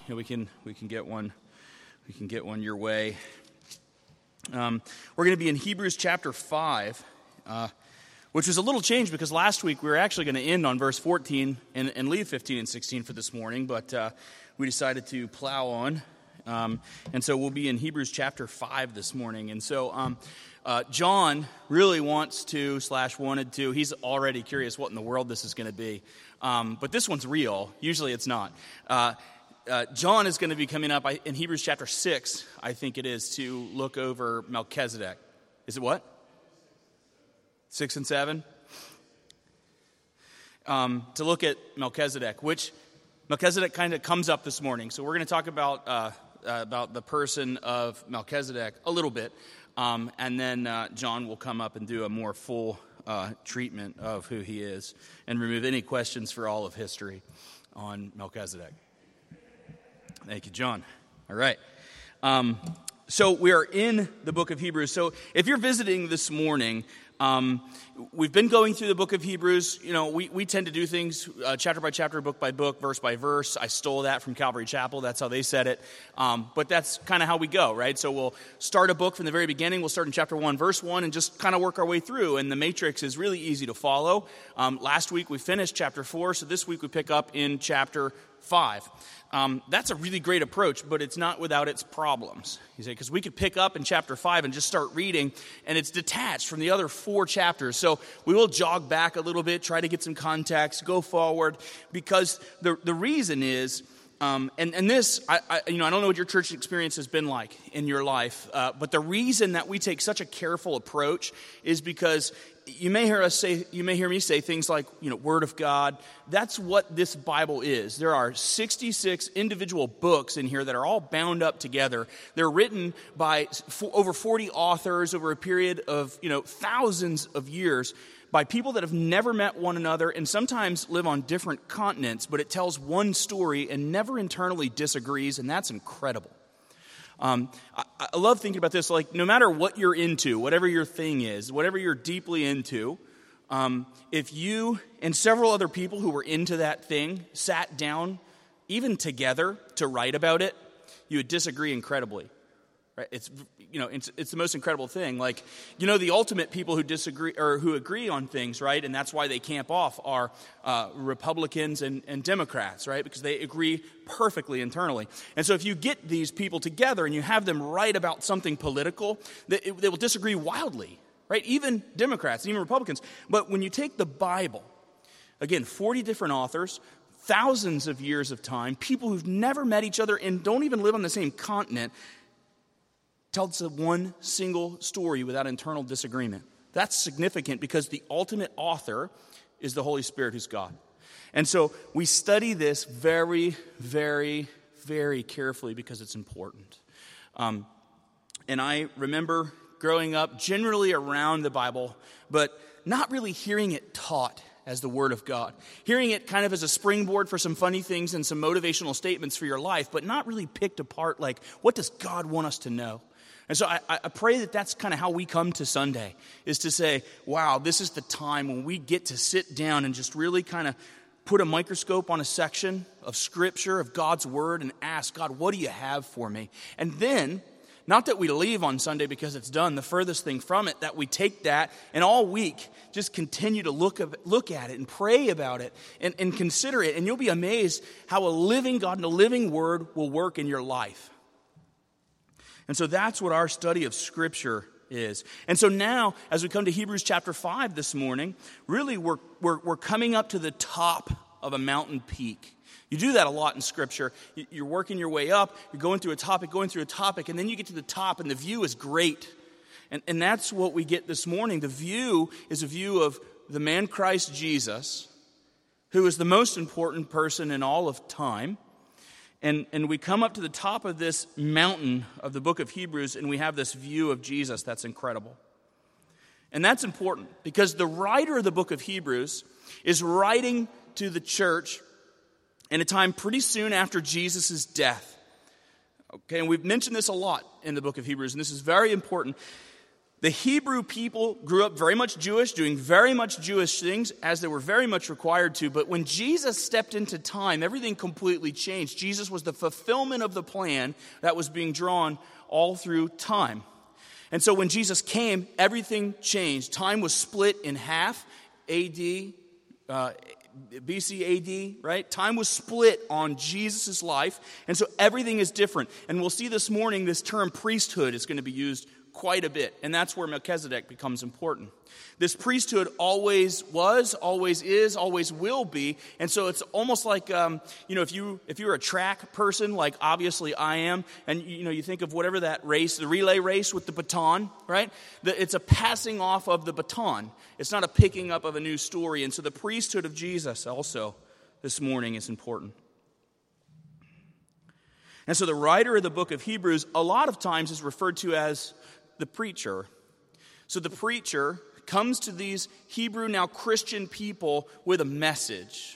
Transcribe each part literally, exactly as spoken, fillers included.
Yeah, we can we can get one we can get one your way. Um, we're going to be in Hebrews chapter five, uh, which was a little change because last week we were actually going to end on verse fourteen and, and leave fifteen and sixteen for this morning, but uh, we decided to plow on, um, and so we'll be in Hebrews chapter five this morning. And so um, uh, John really wants to slash wanted to. He's already curious what in the world this is going to be, um, but this one's real. Usually it's not. Uh, Uh, John is going to be coming up in Hebrews chapter six, I think it is, to look over Melchizedek. Is it what? Six and seven? Um, to look at Melchizedek, which Melchizedek kind of comes up this morning. So we're going to talk about uh, uh, about the person of Melchizedek a little bit, um, and then uh, John will come up and do a more full uh, treatment of who he is and remove any questions for all of history on Melchizedek. Thank you, John. All right. Um, so we are in the book of Hebrews. So if you're visiting this morning, um, we've been going through the book of Hebrews. You know, we, we tend to do things uh, chapter by chapter, book by book, verse by verse. I stole that from Calvary Chapel. That's how they said it. Um, but that's kind of how we go, right? So we'll start a book from the very beginning. We'll start in chapter one, verse one, and just kind of work our way through. And the matrix is really easy to follow. Um, last week we finished chapter four, so this week we pick up in chapter five. Um, that's a really great approach, but it's not without its problems. You say, because we could pick up in chapter five and just start reading, and it's detached from the other four chapters. So we will jog back a little bit, try to get some context, go forward, because the the reason is, um, and and this, I, I you know, I don't know what your church experience has been like in your life, uh, but the reason that we take such a careful approach is because you may hear us say, you may hear me say things like, you know, Word of God. That's what this Bible is. There are sixty-six individual books in here that are all bound up together. They're written by f- over forty authors over a period of, you know, thousands of years by people that have never met one another and sometimes live on different continents, but it tells one story and never internally disagrees, and that's incredible. Um, I, I love thinking about this, like no matter what you're into, whatever your thing is, whatever you're deeply into, um, if you and several other people who were into that thing sat down, even together, to write about it, you would disagree incredibly. Right? It's you know it's it's the most incredible thing. Like you know the ultimate people who disagree or who agree on things, right? And that's why they camp off are uh, Republicans and, and Democrats, right? Because they agree perfectly internally. And so if you get these people together and you have them write about something political, they, they will disagree wildly, right? Even Democrats, even Republicans. But when you take the Bible, again, forty different authors, thousands of years of time, people who've never met each other and don't even live on the same continent, tells one single story without internal disagreement. That's significant because the ultimate author is the Holy Spirit, who's God. And so we study this very, very, very carefully because it's important. Um, and I remember growing up generally around the Bible, but not really hearing it taught as the Word of God. Hearing it kind of as a springboard for some funny things and some motivational statements for your life, but not really picked apart like, what does God want us to know? And so I, I pray that that's kind of how we come to Sunday, is to say, wow, this is the time when we get to sit down and just really kind of put a microscope on a section of Scripture, of God's Word, and ask, God, what do you have for me? And then, not that we leave on Sunday because it's done, the furthest thing from it, that we take that and all week just continue to look, look at it and pray about it and, and consider it. And you'll be amazed how a living God and a living Word will work in your life. And so that's what our study of Scripture is. And so now, as we come to Hebrews chapter five this morning, really we're, we're, we're coming up to the top of a mountain peak. You do that a lot in Scripture. You're working your way up, you're going through a topic, going through a topic, and then you get to the top, and the view is great. And, and that's what we get this morning. The view is a view of the man Christ Jesus, who is the most important person in all of time. And, and we come up to the top of this mountain of the book of Hebrews, and we have this view of Jesus that's incredible. And that's important because the writer of the book of Hebrews is writing to the church in a time pretty soon after Jesus' death. Okay, and we've mentioned this a lot in the book of Hebrews, and this is very important. The Hebrew people grew up very much Jewish, doing very much Jewish things, as they were very much required to. But when Jesus stepped into time, everything completely changed. Jesus was the fulfillment of the plan that was being drawn all through time. And so when Jesus came, everything changed. Time was split in half, A D, uh, B C A D, right? Time was split on Jesus' life, and so everything is different. And we'll see this morning this term priesthood is going to be used quite a bit, and that's where Melchizedek becomes important. This priesthood always was, always is, always will be, and so it's almost like, um, you know, if you if you're a track person, like obviously I am, and you know, you think of whatever that race, the relay race with the baton, right? The, it's a passing off of the baton. It's not a picking up of a new story, and so the priesthood of Jesus also this morning is important. And so the writer of the book of Hebrews a lot of times is referred to as the preacher. So the preacher comes to these Hebrew, now Christian people with a message.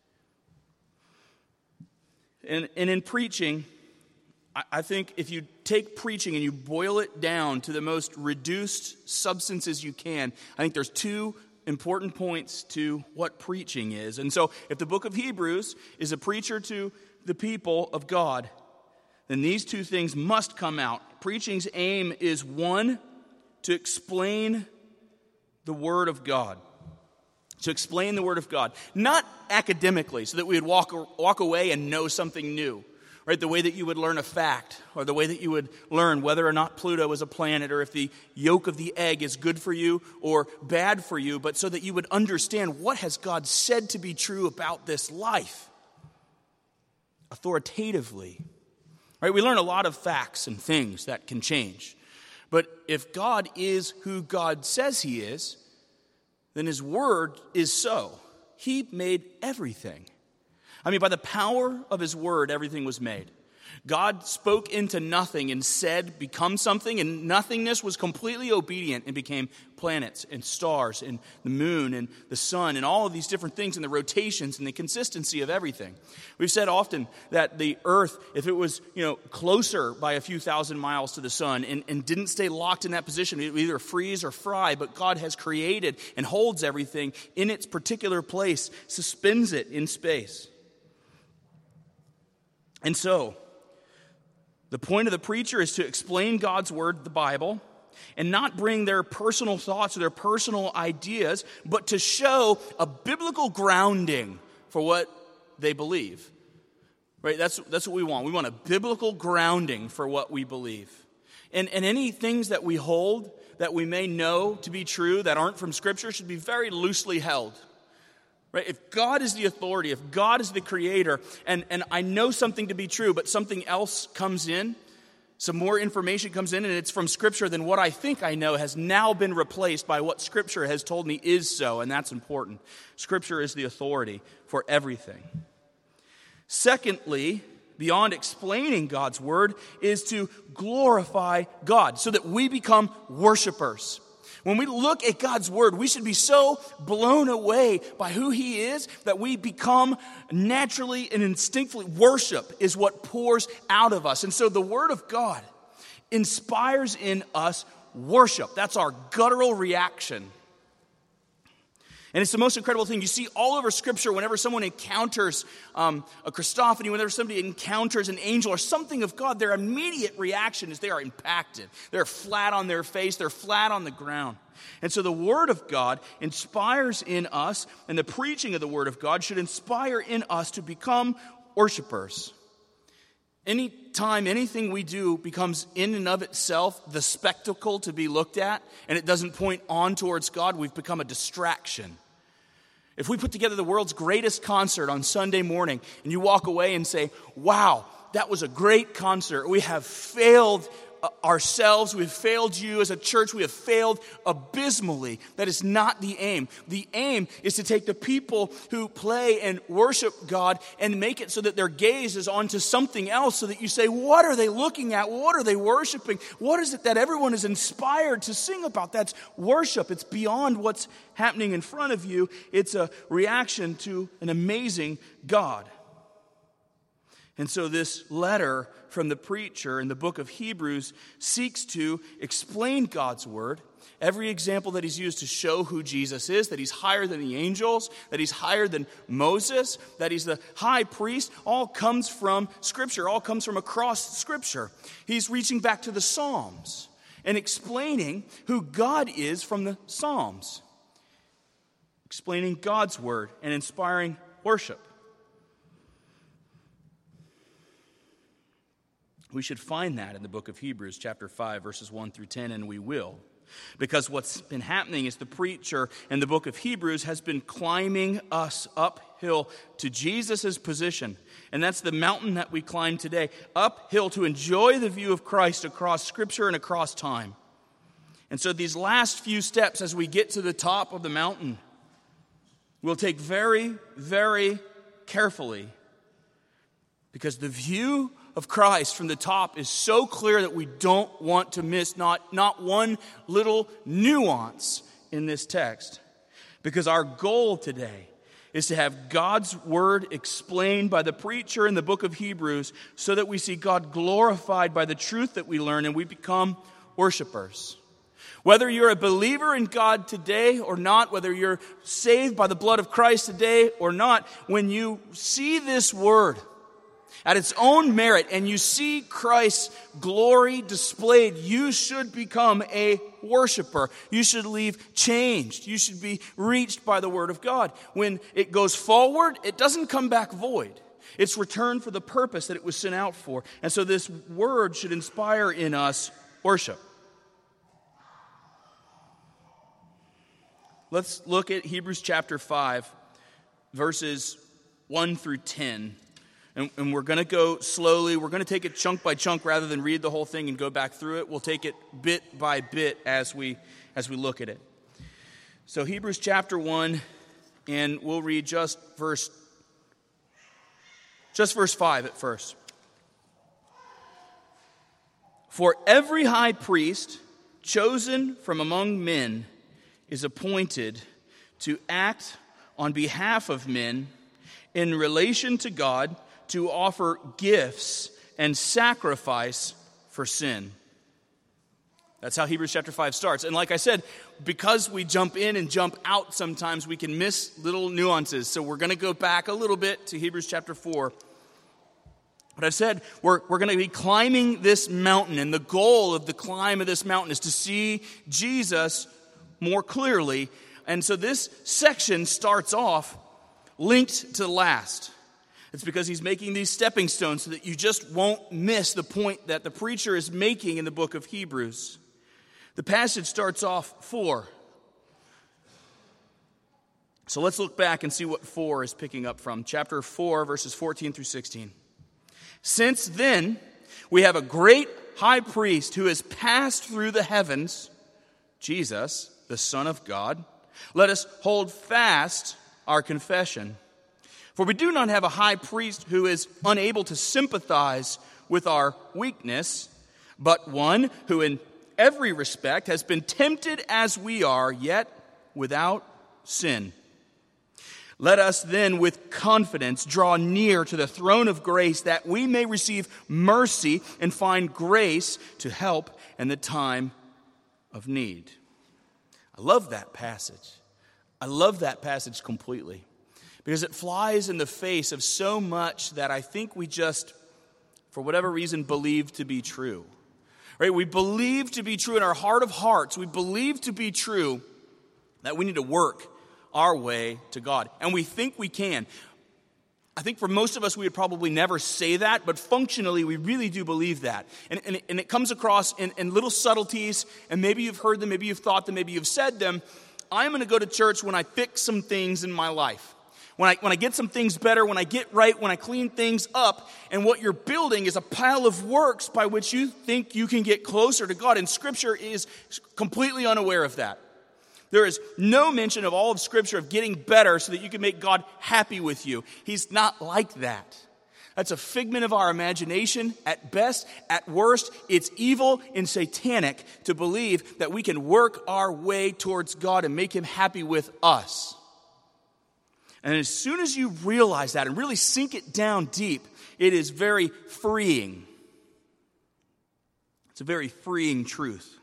And, and in preaching, I, I think if you take preaching and you boil it down to the most reduced substances you can, I think there's two important points to what preaching is. And so if the book of Hebrews is a preacher to the people of God, then these two things must come out. Preaching's aim is, one, to explain the Word of God. To explain the Word of God. Not academically, so that we would walk, walk away and know something new. Right? The way that you would learn a fact, or the way that you would learn whether or not Pluto is a planet, or if the yolk of the egg is good for you or bad for you, but so that you would understand what has God said to be true about this life. Authoritatively. Right, we learn a lot of facts and things that can change. But if God is who God says he is, then his word is so. He made everything. I mean, by the power of his word, everything was made. God spoke into nothing and said, become something, and nothingness was completely obedient and became planets and stars and the moon and the sun and all of these different things and the rotations and the consistency of everything. We've said often that the earth, if it was, you know, closer by a few thousand miles to the sun and, and didn't stay locked in that position, it would either freeze or fry, but God has created and holds everything in its particular place, suspends it in space. And so, the point of the preacher is to explain God's word, the Bible, and not bring their personal thoughts or their personal ideas, but to show a biblical grounding for what they believe. Right? That's, that's what we want. We want a biblical grounding for what we believe. And, and any things that we hold that we may know to be true that aren't from Scripture should be very loosely held. Right? If God is the authority, if God is the creator, and, and I know something to be true, but something else comes in, some more information comes in, and it's from Scripture, then what I think I know has now been replaced by what Scripture has told me is so, and that's important. Scripture is the authority for everything. Secondly, beyond explaining God's word, is to glorify God so that we become worshipers. When we look at God's word, we should be so blown away by who he is that we become naturally and instinctively, worship is what pours out of us. And so the word of God inspires in us worship. That's our guttural reaction. And it's the most incredible thing. You see all over Scripture whenever someone encounters um, a Christophany, whenever somebody encounters an angel or something of God, their immediate reaction is they are impacted. They're flat on their face. They're flat on the ground. And so the Word of God inspires in us, and the preaching of the Word of God should inspire in us to become worshipers. Anytime anything we do becomes in and of itself the spectacle to be looked at, and it doesn't point on towards God, we've become a distraction. If we put together the world's greatest concert on Sunday morning, and you walk away and say, wow, that was a great concert, we have failed ourselves, we've failed you as a church, we have failed abysmally. That is not the aim. The aim is to take the people who play and worship God and make it so that their gaze is onto something else, so that you say, what are they looking at? What are they worshiping? What is it that everyone is inspired to sing about? That's worship. It's beyond what's happening in front of you. It's a reaction to an amazing God. And so this letter from the preacher in the book of Hebrews seeks to explain God's word. Every example that he's used to show who Jesus is, that he's higher than the angels, that he's higher than Moses, that he's the high priest, all comes from Scripture, all comes from across Scripture. He's reaching back to the Psalms and explaining who God is from the Psalms, explaining God's word and inspiring worship. We should find that in the book of Hebrews, chapter five, verses one through ten, and we will. Because what's been happening is the preacher in the book of Hebrews has been climbing us uphill to Jesus' position. And that's the mountain that we climb today, uphill to enjoy the view of Christ across Scripture and across time. And so these last few steps as we get to the top of the mountain, we'll take very, very carefully, because the view of Christ from the top is so clear that we don't want to miss not, not one little nuance in this text. Because our goal today is to have God's word explained by the preacher in the book of Hebrews so that we see God glorified by the truth that we learn and we become worshipers. Whether you're a believer in God today or not, whether you're saved by the blood of Christ today or not, when you see this word at its own merit, and you see Christ's glory displayed, you should become a worshiper. You should leave changed. You should be reached by the word of God. When it goes forward, it doesn't come back void. It's returned for the purpose that it was sent out for. And so this word should inspire in us worship. Let's look at Hebrews chapter five, verses one through ten. And, and we're going to go slowly. We're going to take it chunk by chunk rather than read the whole thing and go back through it. We'll take it bit by bit as we as we look at it. So Hebrews chapter one, and we'll read just verse just verse five at first. For every high priest chosen from among men is appointed to act on behalf of men in relation to God, to offer gifts and sacrifice for sin. That's how Hebrews chapter five starts. And like I said, because we jump in and jump out sometimes, we can miss little nuances. So we're going to go back a little bit to Hebrews chapter four. But I've said we're, we're going to be climbing this mountain, and the goal of the climb of this mountain is to see Jesus more clearly. And so this section starts off linked to the last. It's because he's making these stepping stones so that you just won't miss the point that the preacher is making in the book of Hebrews. The passage starts off four. So let's look back and see what four is picking up from. Chapter four, verses fourteen through sixteen. Since then, we have a great high priest who has passed through the heavens, Jesus, the Son of God. Let us hold fast our confession. For we do not have a high priest who is unable to sympathize with our weakness, but one who in every respect has been tempted as we are, yet without sin. Let us then with confidence draw near to the throne of grace that we may receive mercy and find grace to help in the time of need. I love that passage. I love that passage completely. Because it flies in the face of so much that I think we just, for whatever reason, believe to be true. Right? We believe to be true in our heart of hearts. We believe to be true that we need to work our way to God. And we think we can. I think for most of us, we would probably never say that, but functionally, we really do believe that. And, and, it, and it comes across in, in little subtleties, and maybe you've heard them, maybe you've thought them, maybe you've said them. I'm going to go to church when I fix some things in my life. When I, when I get some things better, when I get right, when I clean things up, and what you're building is a pile of works by which you think you can get closer to God. And Scripture is completely unaware of that. There is no mention of all of Scripture of getting better so that you can make God happy with you. He's not like that. That's a figment of our imagination at best. At worst, it's evil and satanic to believe that we can work our way towards God and make Him happy with us. And as soon as you realize that and really sink it down deep, it is very freeing. It's a very freeing truth.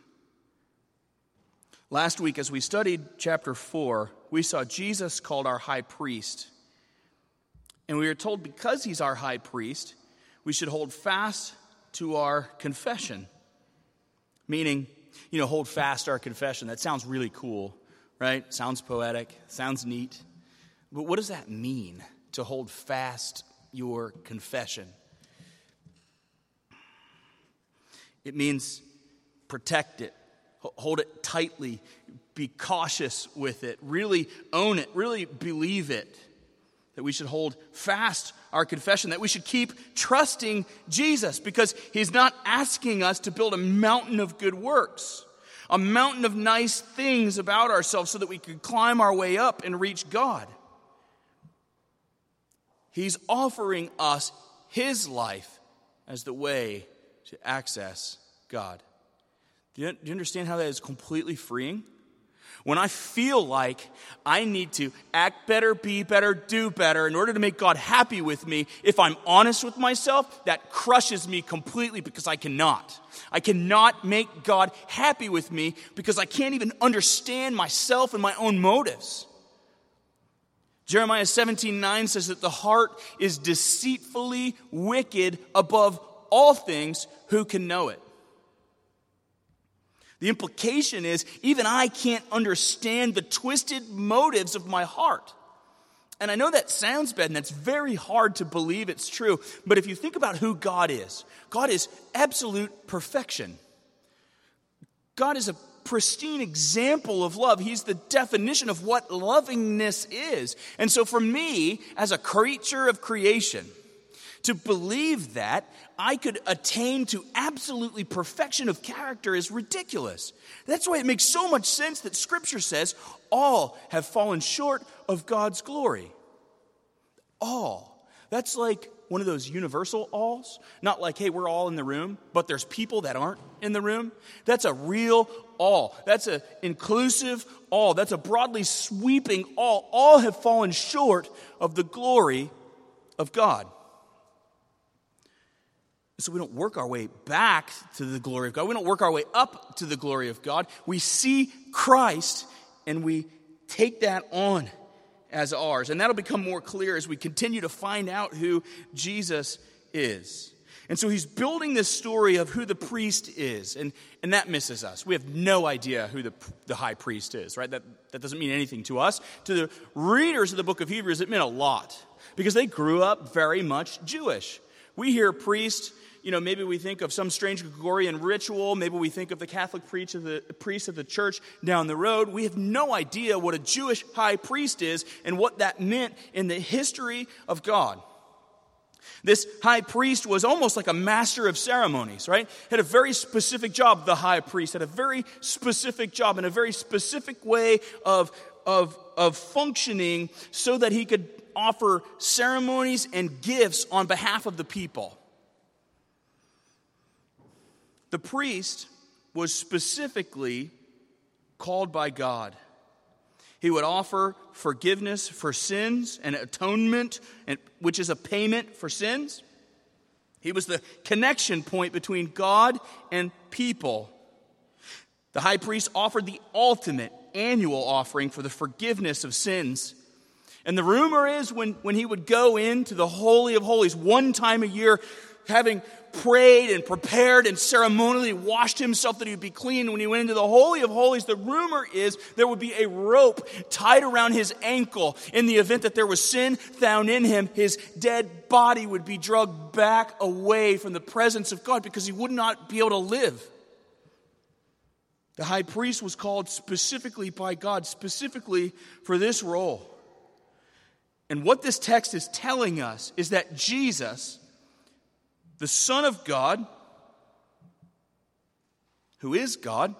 Last week, as we studied chapter four, we saw Jesus called our high priest. And we were told because he's our high priest, we should hold fast to our confession. Meaning, you know, hold fast our confession. That sounds really cool, right? Sounds poetic, sounds neat. But what does that mean, to hold fast your confession? It means protect it, hold it tightly, be cautious with it, really own it, really believe it. That we should hold fast our confession, that we should keep trusting Jesus because he's not asking us to build a mountain of good works, a mountain of nice things about ourselves so that we could climb our way up and reach God. He's offering us his life as the way to access God. Do you, do you understand how that is completely freeing? When I feel like I need to act better, be better, do better in order to make God happy with me, if I'm honest with myself, that crushes me completely because I cannot. I cannot make God happy with me because I can't even understand myself and my own motives. Jeremiah seventeen nine says that the heart is deceitfully wicked above all things. Who can know it? The implication is, even I can't understand the twisted motives of my heart. And I know that sounds bad, and that's very hard to believe it's true. But if you think about who God is, God is absolute perfection. God is a pristine example of love. He's the definition of what lovingness is. And so for me, as a creature of creation, to believe that I could attain to absolutely perfection of character is ridiculous. That's why it makes so much sense that Scripture says all have fallen short of God's glory. All. That's like one of those universal alls. Not like, hey, we're all in the room, but there's people that aren't in the room. That's a real all. That's an inclusive all. That's a broadly sweeping all. All have fallen short of the glory of God. So we don't work our way back to the glory of God. We don't work our way up to the glory of God. We see Christ and we take that on as ours. And that'll become more clear as we continue to find out who Jesus is. And so he's building this story of who the priest is. And, and that misses us. We have no idea who the, the high priest is, right? That, that doesn't mean anything to us. To the readers of the book of Hebrews, it meant a lot because they grew up very much Jewish. We hear priest. You know, maybe we think of some strange Gregorian ritual. Maybe we think of the Catholic priest of the, priest of the church down the road. We have no idea what a Jewish high priest is and what that meant in the history of God. This high priest was almost like a master of ceremonies, right? Had a very specific job. The high priest had a very specific job and a very specific way of, of, of functioning so that he could offer ceremonies and gifts on behalf of the people. The priest was specifically called by God. He would offer forgiveness for sins and atonement, which is a payment for sins. He was the connection point between God and people. The high priest offered the ultimate annual offering for the forgiveness of sins. And the rumor is when, when he would go into the Holy of Holies one time a year, having prayed and prepared and ceremonially washed himself that he would be clean. When he went into the Holy of Holies, the rumor is there would be a rope tied around his ankle. In the event that there was sin found in him, his dead body would be dragged back away from the presence of God because he would not be able to live. The high priest was called specifically by God, specifically for this role. And what this text is telling us is that Jesus, the Son of God, who is God,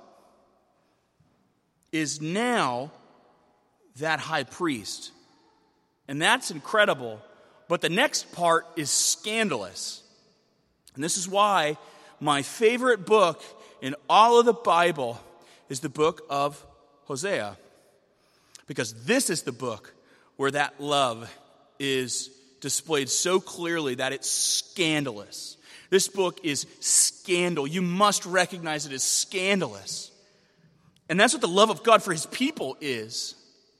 is now that high priest. And that's incredible. But the next part is scandalous. And this is why my favorite book in all of the Bible is the book of Hosea. Because this is the book where that love is displayed so clearly that it's scandalous. This book is scandal. You must recognize it as scandalous. And that's what the love of God for his people is.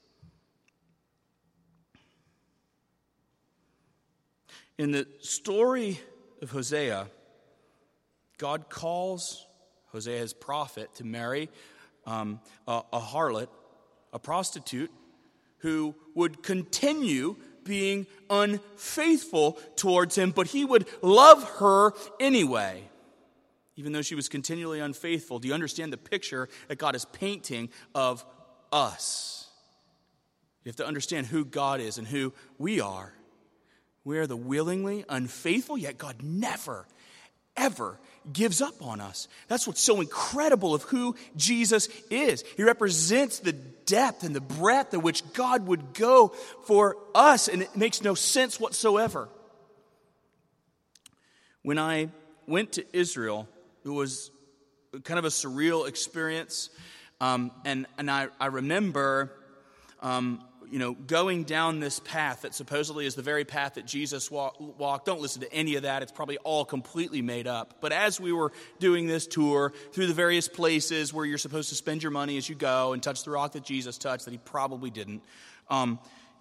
In the story of Hosea, God calls Hosea's prophet to marry um, a, a harlot, a prostitute, who would continue being unfaithful towards him, but he would love her anyway, even though she was continually unfaithful. Do you understand the picture that God is painting of us? You have to understand who God is and who we are. We are the willingly unfaithful, yet God never, ever gives up on us. That's what's so incredible of who Jesus is. He represents the depth and the breadth at which God would go for us, and it makes no sense whatsoever. When I went to Israel, it was kind of a surreal experience, um, and, and I, I remember... Um, you know, going down this path that supposedly is the very path that Jesus walk, walked. Don't listen to any of that. It's probably all completely made up. But as we were doing this tour through the various places where you're supposed to spend your money as you go and touch the rock that Jesus touched, that he probably didn't, um,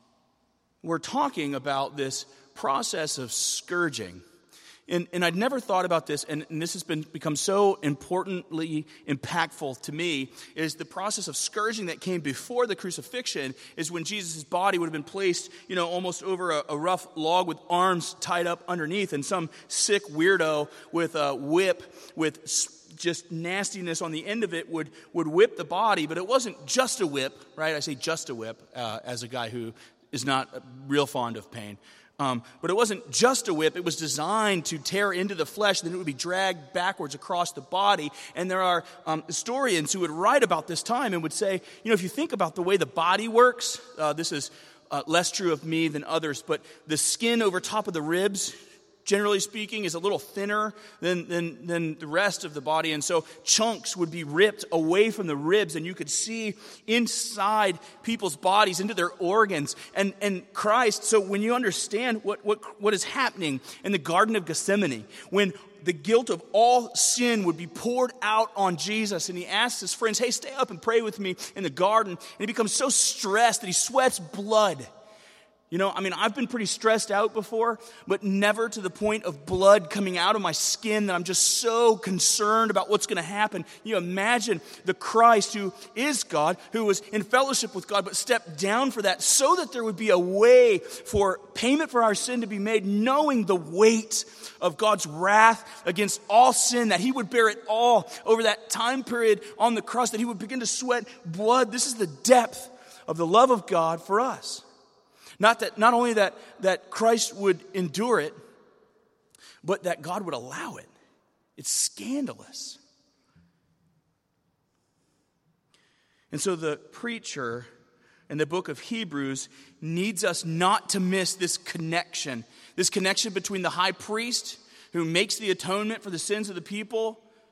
we're talking about this process of scourging. And, and I'd never thought about this, and, and this has been become so importantly impactful to me, is the process of scourging that came before the crucifixion is when Jesus' body would have been placed, you know, almost over a, a rough log with arms tied up underneath, and some sick weirdo with a whip with just nastiness on the end of it would, would whip the body, but it wasn't just a whip, right? I say just a whip uh, as a guy who is not real fond of pain. Um, but it wasn't just a whip. It was designed to tear into the flesh, then it would be dragged backwards across the body. And there are um, historians who would write about this time and would say, you know, if you think about the way the body works, uh, this is uh, less true of me than others, but the skin over top of the ribs, generally speaking, is a little thinner than, than, than the rest of the body. And so chunks would be ripped away from the ribs, and you could see inside people's bodies, into their organs. And, and Christ, so when you understand what, what, what is happening in the Garden of Gethsemane, when the guilt of all sin would be poured out on Jesus, and he asks his friends, hey, stay up and pray with me in the garden. And he becomes so stressed that he sweats blood. You know, I mean, I've been pretty stressed out before, but never to the point of blood coming out of my skin that I'm just so concerned about what's going to happen. You imagine the Christ who is God, who was in fellowship with God, but stepped down for that so that there would be a way for payment for our sin to be made, knowing the weight of God's wrath against all sin, that he would bear it all over that time period on the cross, that he would begin to sweat blood. This is the depth of the love of God for us. Not that, not only that, that Christ would endure it, but that God would allow it. It's scandalous. And so the preacher in the book of Hebrews needs us not to miss this connection, this connection between the high priest who makes the atonement for the sins of the people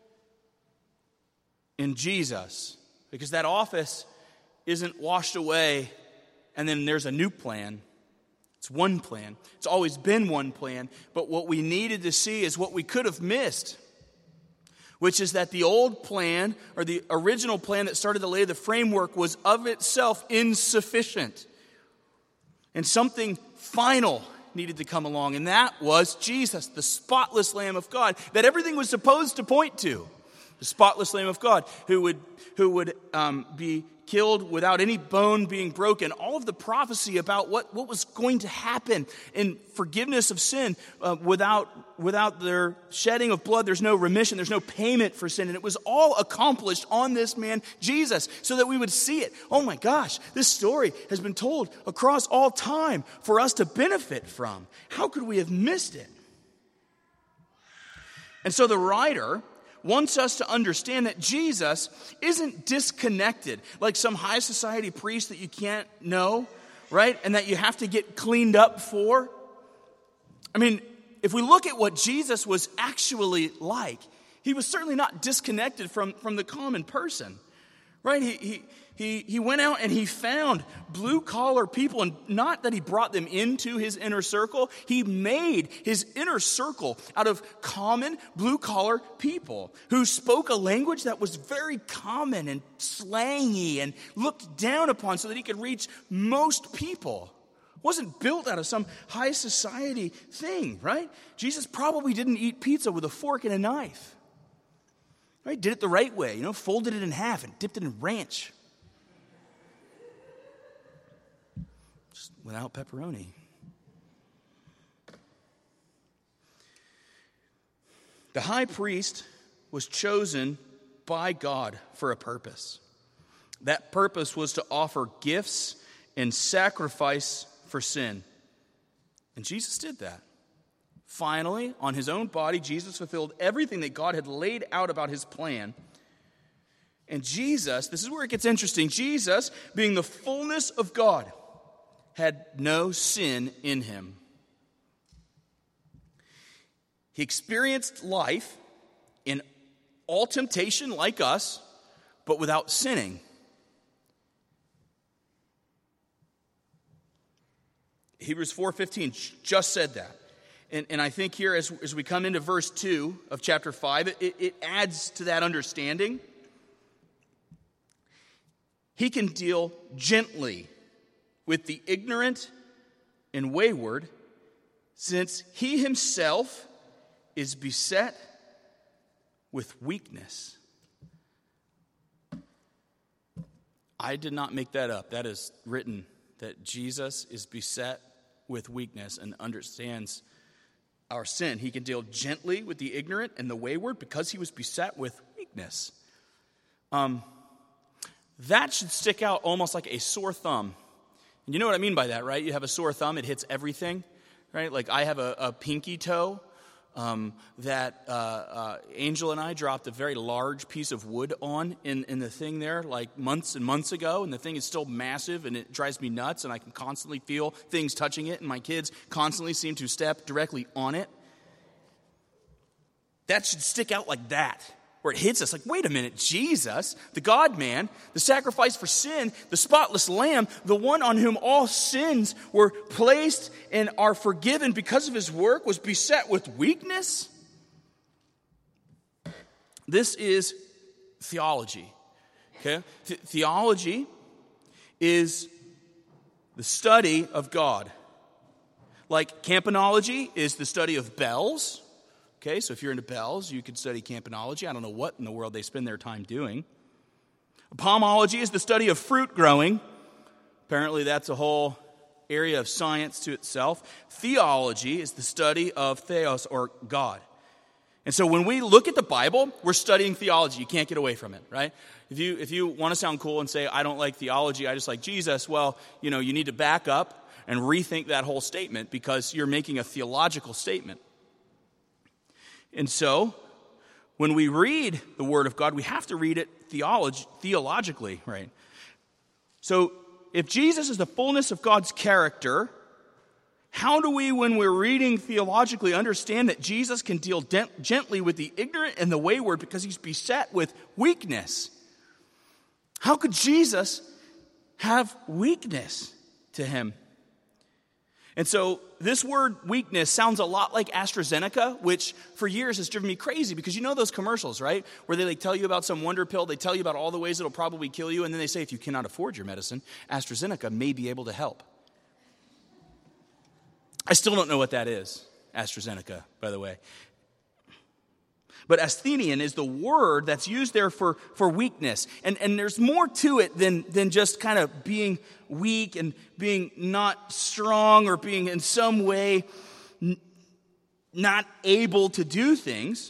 and Jesus. Because that office isn't washed away and then there's a new plan. It's one plan. It's always been one plan. But what we needed to see is what we could have missed, which is that the old plan, or the original plan that started to lay the framework, was of itself insufficient. And something final needed to come along, and that was Jesus, the spotless Lamb of God, that everything was supposed to point to. The spotless Lamb of God, who would, who would um, be killed without any bone being broken. All of the prophecy about what, what was going to happen in forgiveness of sin, uh, without, without their shedding of blood, there's no remission, there's no payment for sin. And it was all accomplished on this man, Jesus, so that we would see it. Oh my gosh, this story has been told across all time for us to benefit from. How could we have missed it? And so the writer wants us to understand that Jesus isn't disconnected like some high society priest that you can't know, right? And that you have to get cleaned up for. I mean, if we look at what Jesus was actually like, he was certainly not disconnected from, from the common person, right? He, he, he, he went out and he found blue-collar people, and not that he brought them into his inner circle. He made his inner circle out of common blue-collar people who spoke a language that was very common and slangy and looked down upon so that he could reach most people. It wasn't built out of some high society thing, right? Jesus probably didn't eat pizza with a fork and a knife. Right? Did it the right way, you know, folded it in half and dipped it in ranch. Just without pepperoni. The high priest was chosen by God for a purpose. That purpose was to offer gifts and sacrifice for sin. And Jesus did that. Finally, on his own body, Jesus fulfilled everything that God had laid out about his plan. And Jesus, this is where it gets interesting, Jesus, being the fullness of God, had no sin in him. He experienced life in all temptation like us, but without sinning. Hebrews four fifteen just said that. And, and I think here as, as we come into verse two of chapter five, it, it adds to that understanding. He can deal gently with the ignorant and wayward, since he himself is beset with weakness. I did not make that up. That is written, that Jesus is beset with weakness and understands our sin. He can deal gently with the ignorant and the wayward because he was beset with weakness. Um, that should stick out almost like a sore thumb. And you know what I mean by that, right? You have a sore thumb, it hits everything, right? Like I have a, a pinky toe um, that uh, uh, Angel and I dropped a very large piece of wood on in, in the thing there like months and months ago, and the thing is still massive, and it drives me nuts, and I can constantly feel things touching it, and my kids constantly seem to step directly on it. That should stick out like that, where it hits us like, wait a minute, Jesus, the God-man, the sacrifice for sin, the spotless lamb, the one on whom all sins were placed and are forgiven because of his work, was beset with weakness? This is theology, okay? Th- theology is the study of God. Like campanology is the study of bells. Okay, so if you're into bells, you could study campanology. I don't know what in the world they spend their time doing. Pomology is the study of fruit growing. Apparently that's a whole area of science to itself. Theology is the study of theos, or God. And so when we look at the Bible, we're studying theology. You can't get away from it, right? If you if you want to sound cool and say, I don't like theology, I just like Jesus, well, you know, you need to back up and rethink that whole statement, because you're making a theological statement. And so, when we read the Word of God, we have to read it theology, theologically, right? So, if Jesus is the fullness of God's character, how do we, when we're reading theologically, understand that Jesus can deal de- gently with the ignorant and the wayward because he's beset with weakness? How could Jesus have weakness to him? And so this word weakness sounds a lot like AstraZeneca, which for years has driven me crazy, because you know those commercials, right? Where they like tell you about some wonder pill, they tell you about all the ways it'll probably kill you, and then they say if you cannot afford your medicine, AstraZeneca may be able to help. I still don't know what that is, AstraZeneca, by the way. But asthenian is the word that's used there for, for weakness. And, and there's more to it than, than just kind of being weak and being not strong or being in some way n- not able to do things.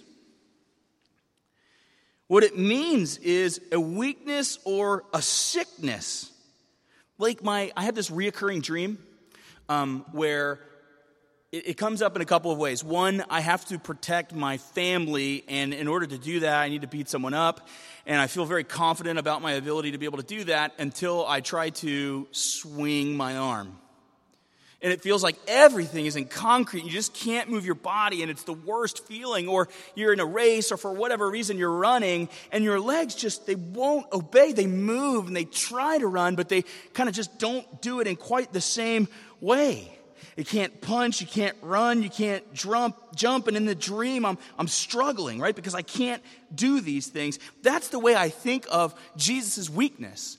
What it means is a weakness or a sickness. Like my, I had this reoccurring dream um, where it, it comes up in a couple of ways. One, I have to protect my family, and in order to do that, I need to beat someone up. And I feel very confident about my ability to be able to do that until I try to swing my arm. And it feels like everything is in concrete. You just can't move your body, and it's the worst feeling. Or you're in a race, or for whatever reason you're running, and your legs just, they won't obey. They move, and they try to run, but they kind of just don't do it in quite the same way. You can't punch, you can't run, you can't jump, jump, and in the dream, I'm, I'm struggling, right? Because I can't do these things. That's the way I think of Jesus' weakness.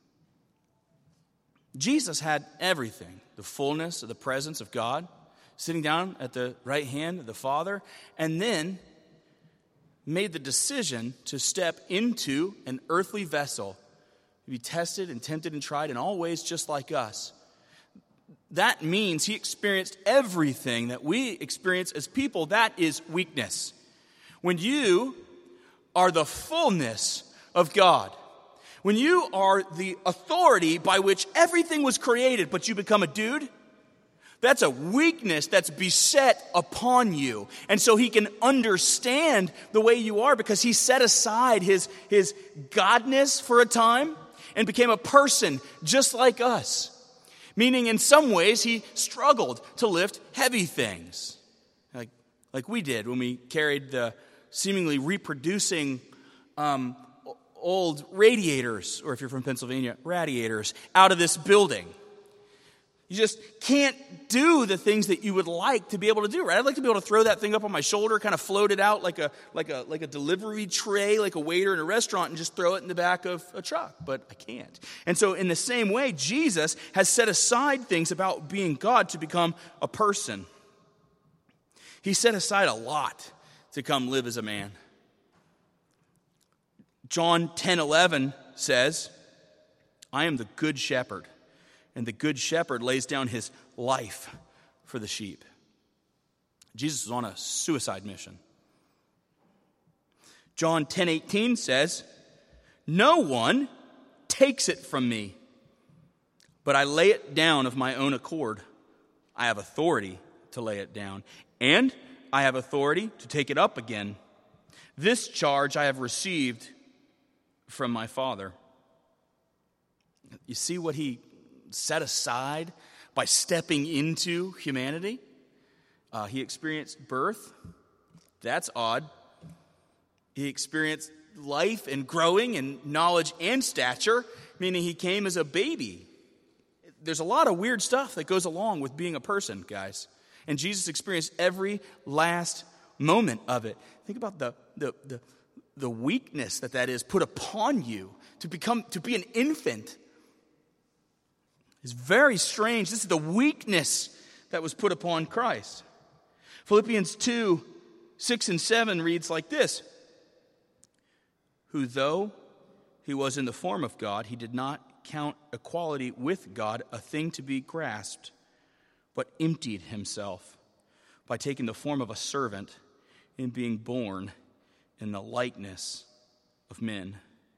Jesus had everything. The fullness of the presence of God, sitting down at the right hand of the Father, and then made the decision to step into an earthly vessel, to be tested and tempted and tried in all ways just like us. That means he experienced everything that we experience as people. That is weakness. When you are the fullness of God, when you are the authority by which everything was created, but you become a dude, that's a weakness that's beset upon you. And so he can understand the way you are because he set aside his, his godness for a time and became a person just like us. Meaning in some ways he struggled to lift heavy things. Like, like we did when we carried the seemingly reproducing um old radiators, or if you're from Pennsylvania, radiators, out of this building. You just can't do the things that you would like to be able to do, right? I'd like to be able to throw that thing up on my shoulder, kind of float it out like a like a like a delivery tray, like a waiter in a restaurant, and just throw it in the back of a truck, but I can't. And so in the same way, Jesus has set aside things about being God to become a person. He set aside a lot to come live as a man. John ten eleven says, I am the good shepherd, and the good shepherd lays down his life for the sheep. Jesus was on a suicide mission. John ten eighteen says, no one takes it from me, but I lay it down of my own accord. I have authority to lay it down, and I have authority to take it up again. This charge I have received from my Father. You see what he set aside by stepping into humanity? Uh, he experienced birth. That's odd. He experienced life and growing and knowledge and stature, meaning he came as a baby. There's a lot of weird stuff that goes along with being a person, guys. And Jesus experienced every last moment of it. Think about the the the the weakness that that is put upon you to become, to be an infant. Is very strange. This is the weakness that was put upon Christ. Philippians two, six and seven reads like this. Who though he was in the form of God, he did not count equality with God a thing to be grasped, but emptied himself by taking the form of a servant and being born in the likeness of men.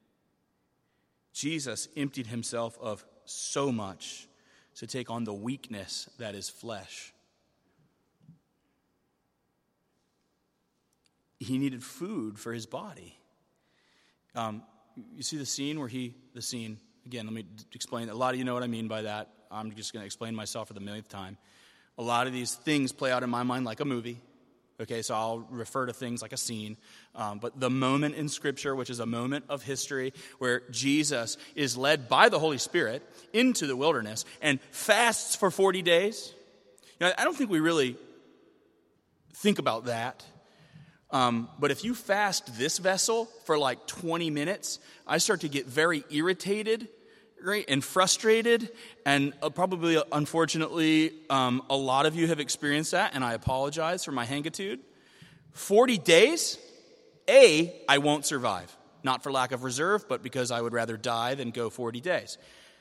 Jesus emptied himself of so much to take on the weakness that is flesh. He needed food for his body. Um, you see the scene where he, the scene, again, let me explain. A lot of you know what I mean by that. I'm just going to explain myself for the millionth time. A lot of these things play out in my mind like a movie. Okay, so I'll refer to things like a scene. Um, but the moment in Scripture, which is a moment of history where Jesus is led by the Holy Spirit into the wilderness and fasts for forty days. You know, I don't think we really think about that. Um, but if you fast this vessel for like twenty minutes, I start to get very irritated, right, and frustrated. And uh, probably, uh, unfortunately, um, a lot of you have experienced that, and I apologize for my hangitude. forty days, A, I won't survive. Not for lack of reserve, but because I would rather die than go forty days.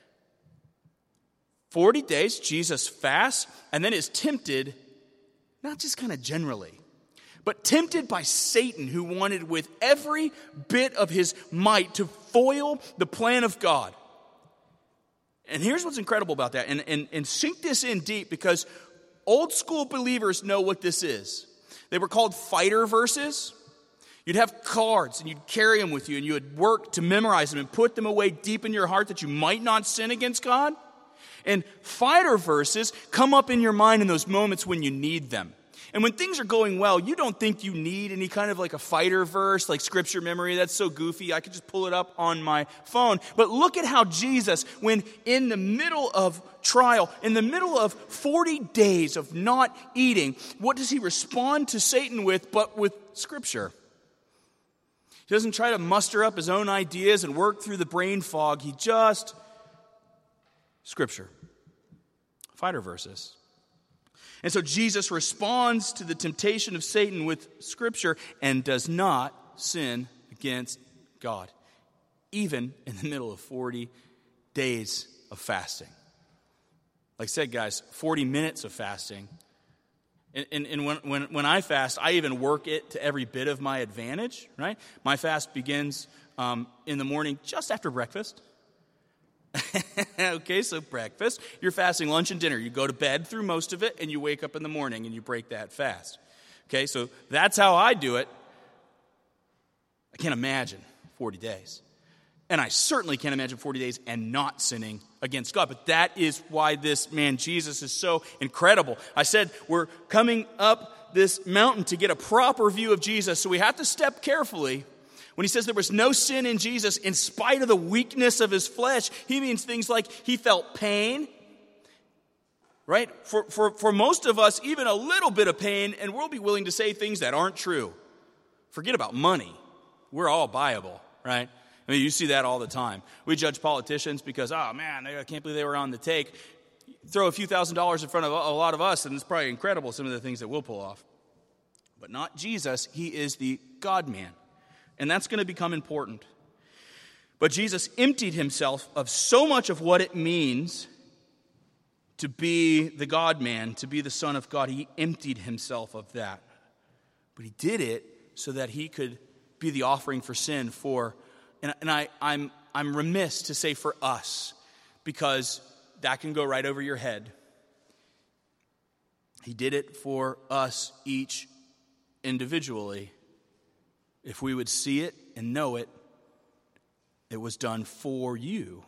forty days, Jesus fasts, and then is tempted, not just kind of generally, but tempted by Satan, who wanted with every bit of his might to foil the plan of God. And here's what's incredible about that, and, and, and sink this in deep, because old school believers know what this is. They were called fighter verses. You'd have cards, and you'd carry them with you, and you would work to memorize them and put them away deep in your heart that you might not sin against God. And fighter verses come up in your mind in those moments when you need them. And when things are going well, you don't think you need any kind of like a fighter verse, like scripture memory. That's so goofy. I could just pull it up on my phone. But look at how Jesus, when in the middle of trial, in the middle of forty days of not eating, what does he respond to Satan with but with scripture? He doesn't try to muster up his own ideas and work through the brain fog. He just, scripture. Fighter verses. And so Jesus responds to the temptation of Satan with scripture and does not sin against God, even in the middle of forty days of fasting. Like I said, guys, forty minutes of fasting. And, and, and when, when, when I fast, I even work it to every bit of my advantage, right? My fast begins um, in the morning just after breakfast. Okay, so breakfast, you're fasting lunch and dinner. You go to bed through most of it, and you wake up in the morning and you break that fast. Okay, so that's how I do it. I can't imagine forty days. And I certainly can't imagine forty days and not sinning against God. But that is why this man Jesus is so incredible. I said we're coming up this mountain to get a proper view of Jesus, so we have to step carefully. When he says there was no sin in Jesus in spite of the weakness of his flesh, he means things like he felt pain, right? For, for, for most of us, even a little bit of pain, and we'll be willing to say things that aren't true. Forget about money. We're all buyable, right? I mean, you see that all the time. We judge politicians because, oh man, I can't believe they were on the take. Throw a few thousand dollars in front of a lot of us, and it's probably incredible some of the things that we'll pull off. But not Jesus. He is the God-man. And that's going to become important. But Jesus emptied himself of so much of what it means to be the God-man, to be the Son of God. He emptied himself of that. But he did it so that he could be the offering for sin for, and, and I, I'm, I'm remiss to say for us, because that can go right over your head. He did it for us each individually. If we would see it and know it, it was done for you.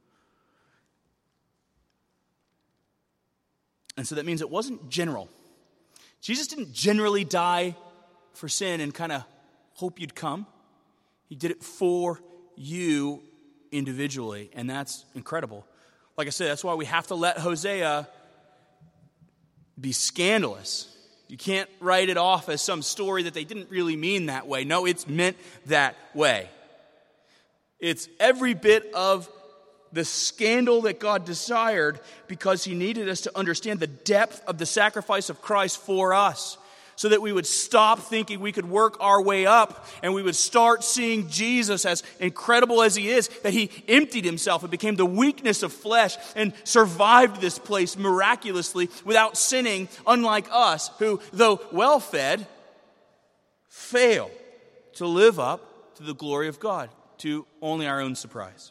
And so that means it wasn't general. Jesus didn't generally die for sin and kind of hope you'd come. He did it for you individually, and that's incredible. Like I said, that's why we have to let Hosea be scandalous. You can't write it off as some story that they didn't really mean that way. No, it's meant that way. It's every bit of the scandal that God desired because he needed us to understand the depth of the sacrifice of Christ for us, so that we would stop thinking we could work our way up and we would start seeing Jesus, as incredible as he is, that he emptied himself and became the weakness of flesh and survived this place miraculously without sinning, unlike us, who, though well-fed, fail to live up to the glory of God, to only our own surprise.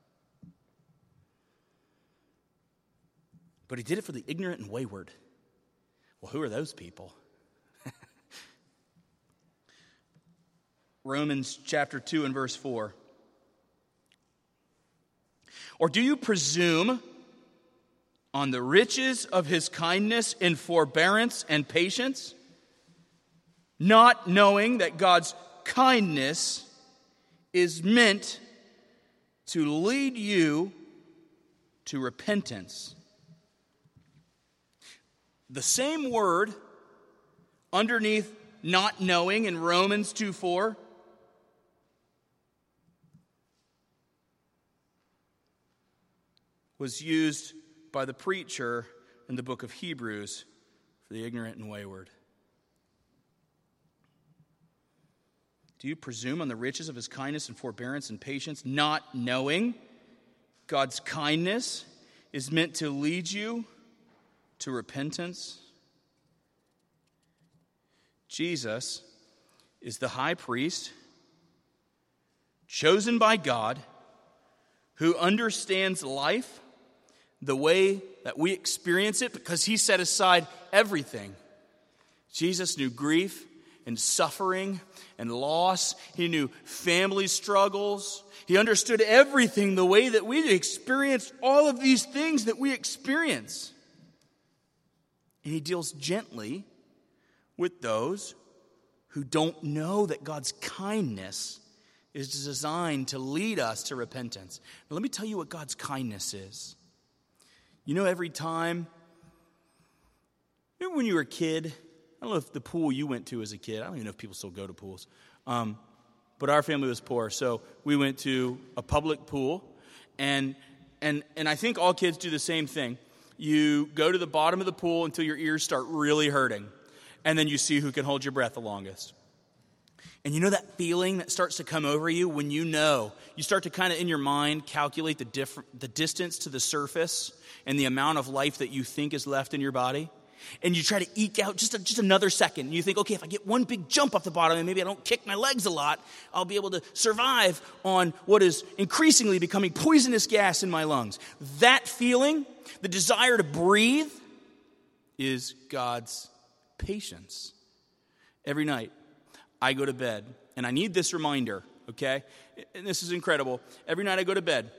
But he did it for the ignorant and wayward. Well, who are those people? Romans chapter two and verse four. Or do you presume on the riches of his kindness in forbearance and patience, not knowing that God's kindness is meant to lead you to repentance? The same word underneath not knowing in Romans two four was used by the preacher in the book of Hebrews for the ignorant and wayward. Do you presume on the riches of his kindness and forbearance and patience, not knowing God's kindness is meant to lead you to repentance? Jesus is the high priest, chosen by God, who understands life the way that we experience it because he set aside everything. Jesus knew grief and suffering and loss. He knew family struggles. He understood everything the way that we experience all of these things that we experience. And he deals gently with those who don't know that God's kindness is designed to lead us to repentance. Now, let me tell you what God's kindness is. You know, every time, remember when you were a kid? I don't know if the pool you went to as a kid, I don't even know if people still go to pools. Um, but our family was poor, so we went to a public pool. And, and, and I think all kids do the same thing. You go to the bottom of the pool until your ears start really hurting. And then you see who can hold your breath the longest. And you know that feeling that starts to come over you when you know, you start to kind of in your mind calculate the diff- the distance to the surface and the amount of life that you think is left in your body. And you try to eke out just a, just another second. And you think, okay, if I get one big jump off the bottom and maybe I don't kick my legs a lot, I'll be able to survive on what is increasingly becoming poisonous gas in my lungs. That feeling, the desire to breathe, is God's patience. Every night, I go to bed, and I need this reminder, okay? And this is incredible. Every night I go to bed.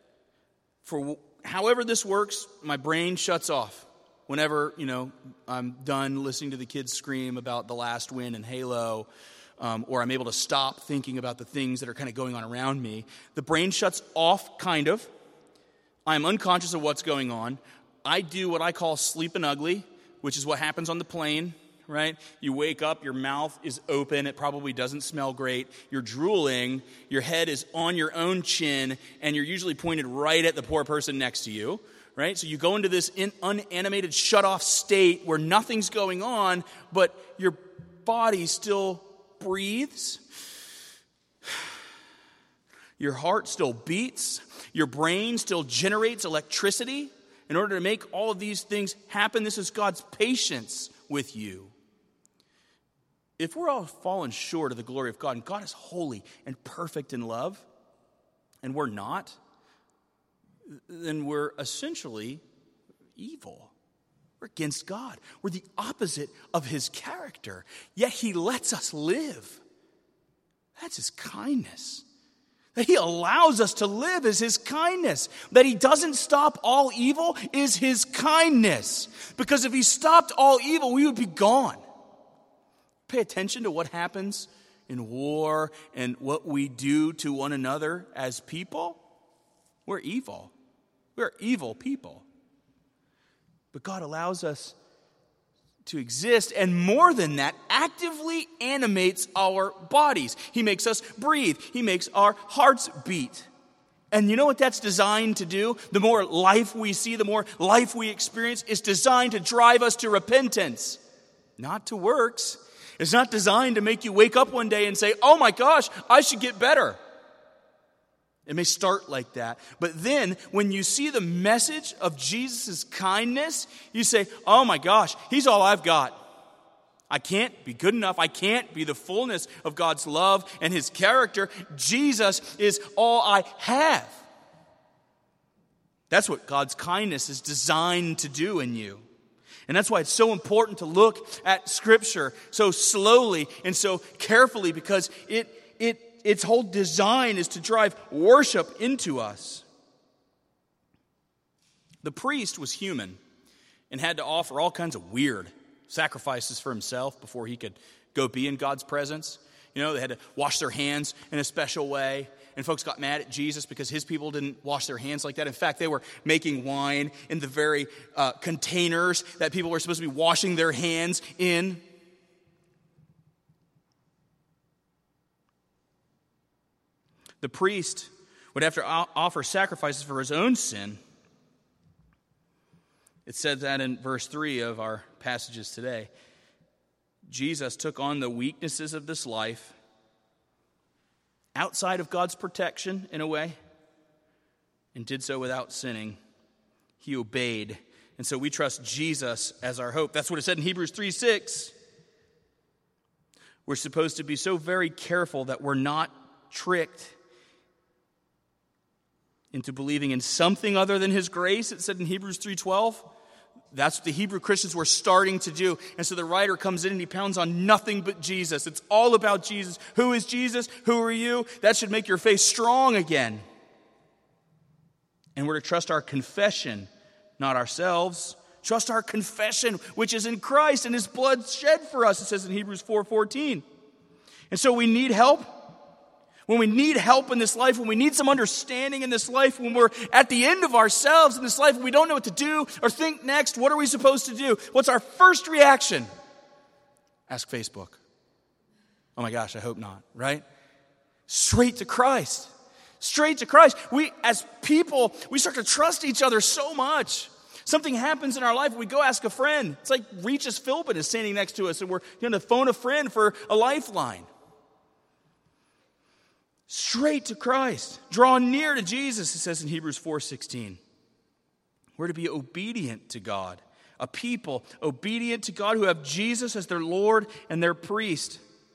For however this works, my brain shuts off. Whenever, you know, I'm done listening to the kids scream about the last win in Halo, um, or I'm able to stop thinking about the things that are kind of going on around me, the brain shuts off, kind of. I'm unconscious of what's going on. I do what I call sleeping ugly, which is what happens on the plane, right? You wake up, your mouth is open, it probably doesn't smell great, you're drooling, your head is on your own chin, and you're usually pointed right at the poor person next to you, right? So you go into this in, unanimated, shut-off state where nothing's going on, but your body still breathes. Your heart still beats. Your brain still generates electricity. In order to make all of these things happen, this is God's patience with you. If we're all fallen short of the glory of God, and God is holy and perfect in love, and we're not, then we're essentially evil. We're against God. We're the opposite of his character. Yet he lets us live. That's his kindness. That he allows us to live is his kindness. That he doesn't stop all evil is his kindness. Because if he stopped all evil, we would be gone. Pay attention to what happens in war and what we do to one another as people. We're evil. We're evil people. But God allows us to exist, and more than that, actively animates our bodies. He makes us breathe. He makes our hearts beat. And you know what that's designed to do? The more life we see, the more life we experience, is designed to drive us to repentance, not to works. It's not designed to make you wake up one day and say, oh my gosh, I should get better. It may start like that. But then when you see the message of Jesus' kindness, you say, oh my gosh, he's all I've got. I can't be good enough. I can't be the fullness of God's love and his character. Jesus is all I have. That's what God's kindness is designed to do in you. And that's why it's so important to look at Scripture so slowly and so carefully, because it it its whole design is to drive worship into us. The priest was human and had to offer all kinds of weird sacrifices for himself before he could go be in God's presence. You know, they had to wash their hands in a special way. And folks got mad at Jesus because his people didn't wash their hands like that. In fact, they were making wine in the very uh, containers that people were supposed to be washing their hands in. The priest would have to offer sacrifices for his own sin. It said that in verse three of our passages today. Jesus took on the weaknesses of this life outside of God's protection in a way, and did so without sinning. He obeyed. And so we trust Jesus as our hope. That's what it said in Hebrews three six. We're supposed to be so very careful that we're not tricked into believing in something other than his grace. It said in Hebrews three twelve That's what the Hebrew Christians were starting to do. And so the writer comes in and he pounds on nothing but Jesus. It's all about Jesus. Who is Jesus? Who are you? That should make your faith strong again. And we're to trust our confession, not ourselves. Trust our confession, which is in Christ and his blood shed for us, it says in Hebrews four fourteen. And so we need help. When we need help in this life, when we need some understanding in this life, when we're at the end of ourselves in this life, when we don't know what to do or think next, what are we supposed to do? What's our first reaction? Ask Facebook. Oh my gosh, I hope not, right? Straight to Christ. Straight to Christ. We, as people, we start to trust each other so much. Something happens in our life, we go ask a friend. It's like Regis Philbin is standing next to us and we're going to phone a friend for a lifeline. Straight to Christ. Draw near to Jesus, it says in Hebrews four sixteen. We're to be obedient to God. A people obedient to God who have Jesus as their Lord and their priest.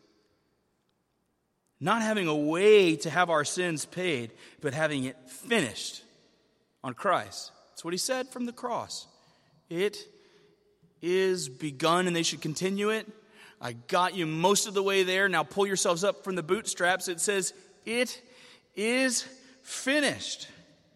Not having a way to have our sins paid, but having it finished on Christ. That's what he said from the cross. It is begun and they should continue it. I got you most of the way there. Now pull yourselves up from the bootstraps. It says, it is finished.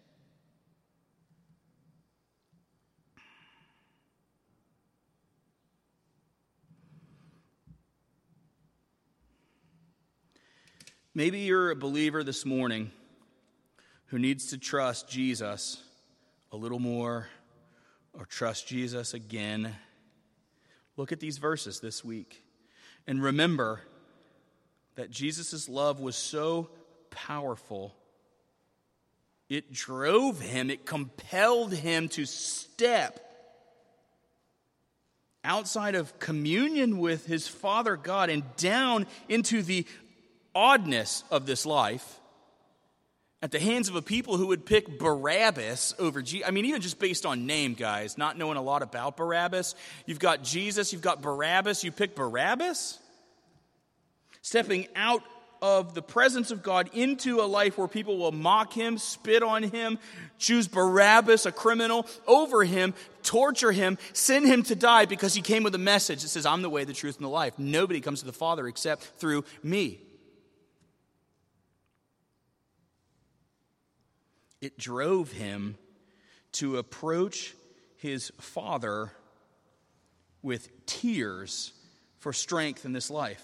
Maybe you're a believer this morning who needs to trust Jesus a little more or trust Jesus again. Look at these verses this week and remember that Jesus' love was so powerful. It drove him, it compelled him to step outside of communion with his Father God and down into the oddness of this life at the hands of a people who would pick Barabbas over Jesus. I mean, even just based on name, guys, not knowing a lot about Barabbas. You've got Jesus, you've got Barabbas, you pick Barabbas? Stepping out of the presence of God into a life where people will mock him, spit on him, choose Barabbas, a criminal, over him, torture him, send him to die because he came with a message that says, I'm the way, the truth, and the life. Nobody comes to the Father except through me. It drove him to approach his Father with tears for strength in this life.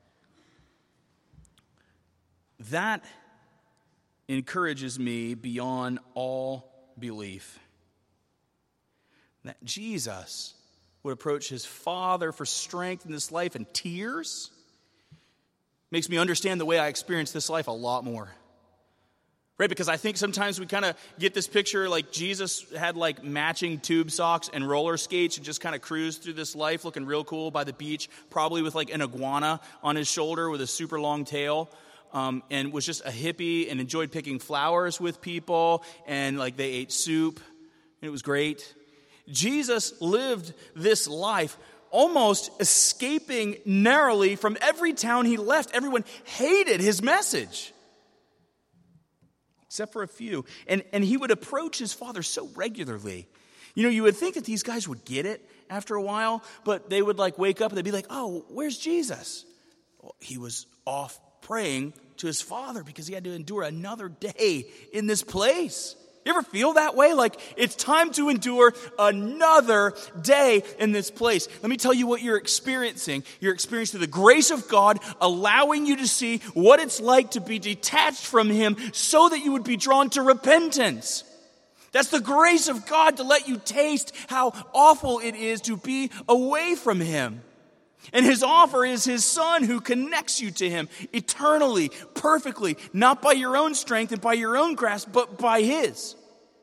That encourages me beyond all belief. That Jesus would approach his Father for strength in this life and tears makes me understand the way I experience this life a lot more. Right? Because I think sometimes we kind of get this picture like Jesus had like matching tube socks and roller skates and just kind of cruised through this life looking real cool by the beach, probably with like an iguana on his shoulder with a super long tail. Um, and was just a hippie and enjoyed picking flowers with people, and like they ate soup, and it was great. Jesus lived this life almost escaping narrowly from every town he left. Everyone hated his message, except for a few. And, and he would approach his Father so regularly. You know, you would think that these guys would get it after a while, but they would like wake up and they'd be like, oh, where's Jesus? Well, he was off praying to his Father because he had to endure another day in this place. You ever feel that way? Like it's time to endure another day in this place. Let me tell you what you're experiencing. You're experiencing the grace of God allowing you to see what it's like to be detached from him so that you would be drawn to repentance. That's the grace of God to let you taste how awful it is to be away from him. And his offer is his Son who connects you to him eternally, perfectly, not by your own strength and by your own grasp, but by his.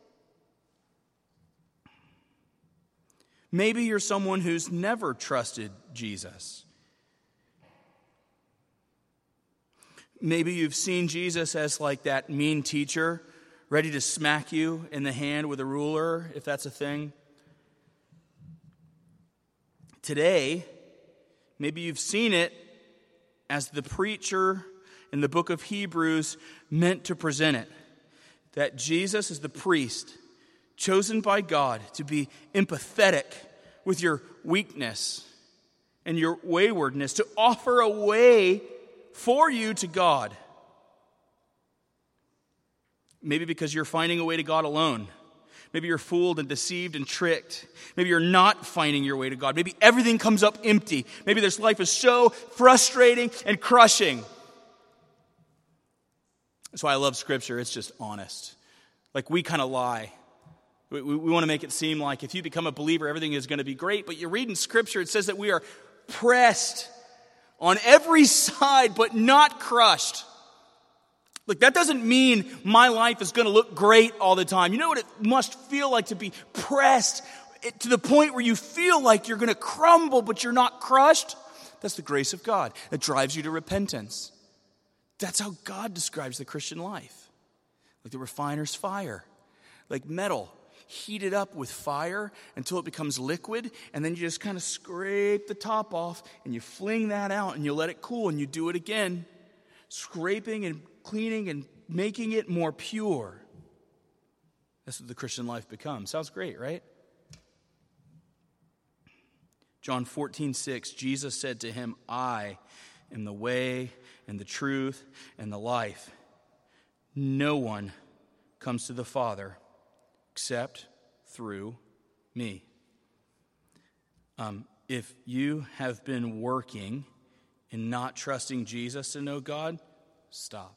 Maybe you're someone who's never trusted Jesus. Maybe you've seen Jesus as like that mean teacher, ready to smack you in the hand with a ruler, if that's a thing. Today, maybe you've seen it as the preacher in the book of Hebrews meant to present it. That Jesus is the priest chosen by God to be empathetic with your weakness and your waywardness, to offer a way for you to God. Maybe because you're finding a way to God alone. Maybe you're fooled and deceived and tricked. Maybe you're not finding your way to God. Maybe everything comes up empty. Maybe this life is so frustrating and crushing. That's why I love Scripture. It's just honest. Like, we kind of lie. We, we, we want to make it seem like if you become a believer, everything is going to be great. But you read in Scripture, it says that we are pressed on every side, but not crushed. Look, that doesn't mean my life is going to look great all the time. You know what it must feel like to be pressed to the point where you feel like you're going to crumble, but you're not crushed? That's the grace of God that drives you to repentance. That's how God describes the Christian life. Like the refiner's fire, like metal heated up with fire until it becomes liquid, and then you just kind of scrape the top off, and you fling that out, and you let it cool, and you do it again, scraping and cleaning and making it more pure. That's what the Christian life becomes. Sounds great, right? John fourteen six, Jesus said to him, I am the way and the truth and the life. No one comes to the Father except through me. Um, if you have been working and not trusting Jesus to know God, stop.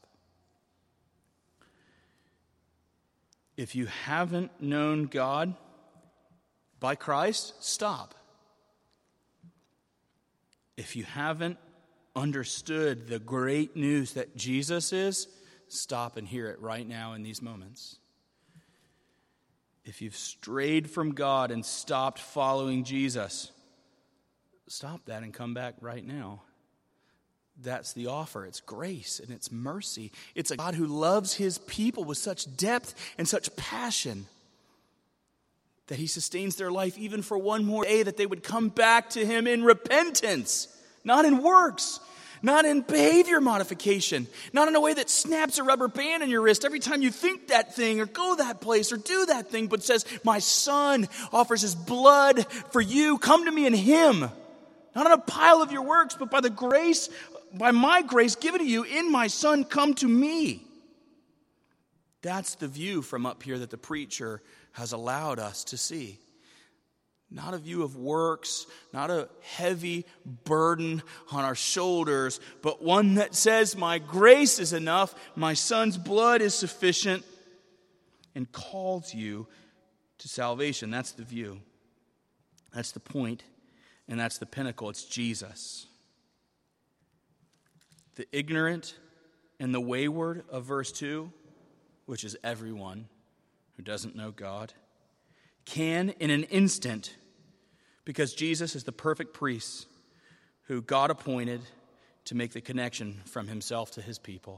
If you haven't known God by Christ, stop. If you haven't understood the great news that Jesus is, stop and hear it right now in these moments. If you've strayed from God and stopped following Jesus, stop that and come back right now. That's the offer. It's grace and it's mercy. It's a God who loves his people with such depth and such passion that he sustains their life even for one more day, that they would come back to him in repentance, not in works, not in behavior modification, not in a way that snaps a rubber band on your wrist every time you think that thing or go that place or do that thing, but says, my son offers his blood for you. Come to me in him. Not on a pile of your works, but by the grace, by my grace given to you in my son, come to me. That's the view from up here that the preacher has allowed us to see. Not a view of works, not a heavy burden on our shoulders, but one that says, my grace is enough, my son's blood is sufficient, and calls you to salvation. That's the view. That's the point, and that's the pinnacle. It's Jesus. The ignorant and the wayward of verse two, which is everyone who doesn't know God, can in an instant, because Jesus is the perfect priest who God appointed to make the connection from himself to his people.